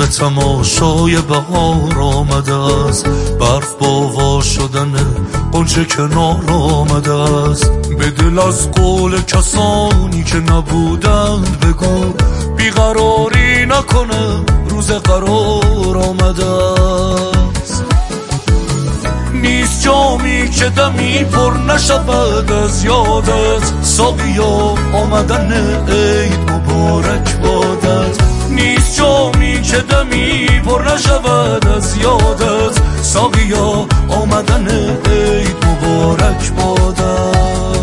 تماشای بهار آمده است، برف با وا شدن غنچه کنار آمده است. به دل از قول کسانی که نبودند بگو، بیقراری نکنه روز قرار آمده است. نیست جامی که دمی پر نشود از یادت، ساقیا آمدن عید مبارک بادت. نیست جامی که دمی پر نشود از یادت، ساقیا آمدن عید مبارک بادت.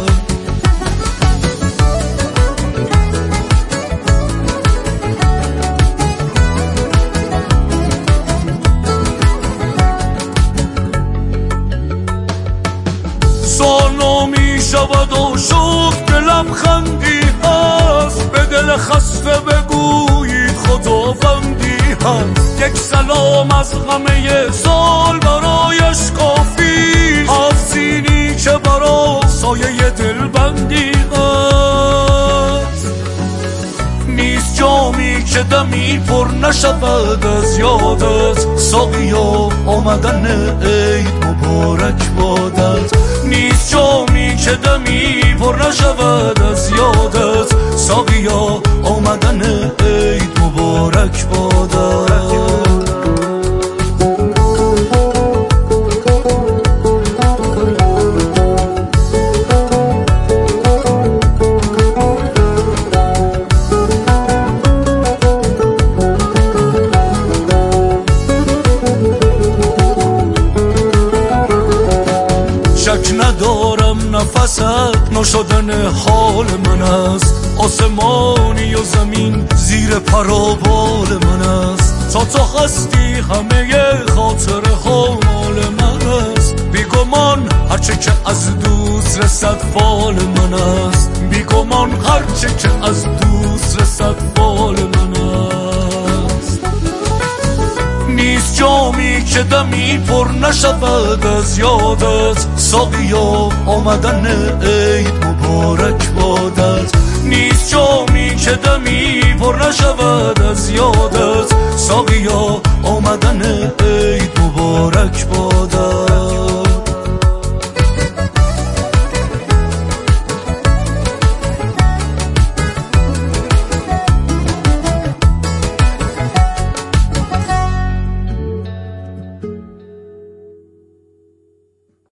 سال می شود و شد که لبخندی هست، به دل خسته بگویید خداوندی هست. یک سلام از همه سال برایش کافی، آسینی که برا سایه دلبندی هست. نیست جامی که دمی پر نشود از یادت، ساقیا آمدن عید مبارک بادت. نیست جامی که دمی پر نشود از یادت، ساقیا آمدن عید مبارک بادت. شک ندارم نفست نشدن حال من است، آسمانی و زمین زیر پرابال من است. تا تو هستی همه خاطر حال من است، بیگمان هرچه که از دوست رسد فال من است. بیگمان هرچه که از دوست رسد فال من است. نیست جامی که دمی پر نشود از یادت، ساقیا آمدن عید مبارک بادت. نیست جامی که دمی پر نشود از یادت، ساقیا آمدن عید مبارک بادت.